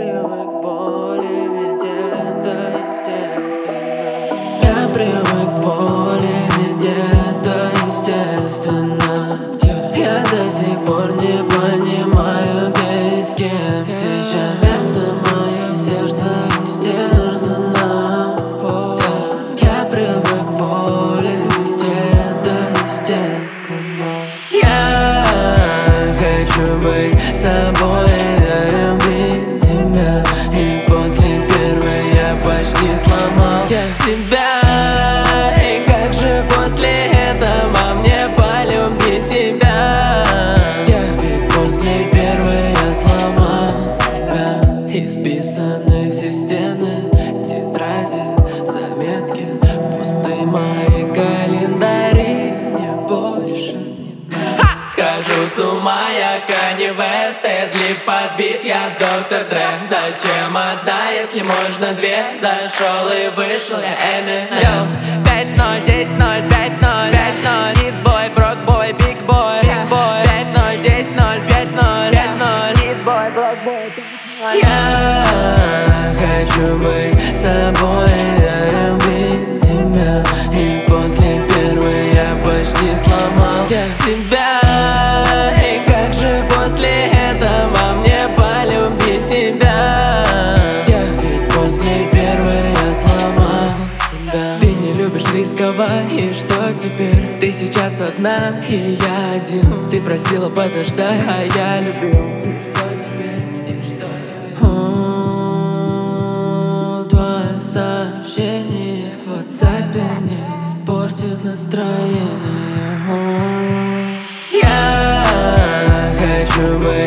привык к боли, ведь это естественно. Я привык к боли, ведь это естественно. Я до сих пор не понимаю, где и с кем сейчас. Мясо, мое сердце истерзано. Я привык к боли, ведь это естественно. Я хочу быть собой, любить тебя. И после первой я почти сломал себя. И как же после этого мне полюбить тебя? Ведь после первой я сломал себя. Исписаны все стены, тетради, заметки, пусты мои календари. Мне больше не надо. Схожу с ума, я Канье Вест, Эдли подбит, я доктор Дре. Зачем одна, если можно две? Зашел и вышел, я Эминем. 5-0, 10-0, 5-0, 5-0. Хитбой, брокбой, бигбой, 5-0, 10-0, 5-0, 5-0. Хитбой, брокбой, 5-0. Я хочу быть собой, любить тебя. И после первой я почти сломал себя. И как же после этого мне полюбить тебя? Ведь после первой я сломал себя. Ты не любишь рисковать, и что теперь? Ты сейчас одна, и я один. Ты просила подождать, а я любил. Твое сообщение в WhatsApp мне испортит настроение. Я хочу быть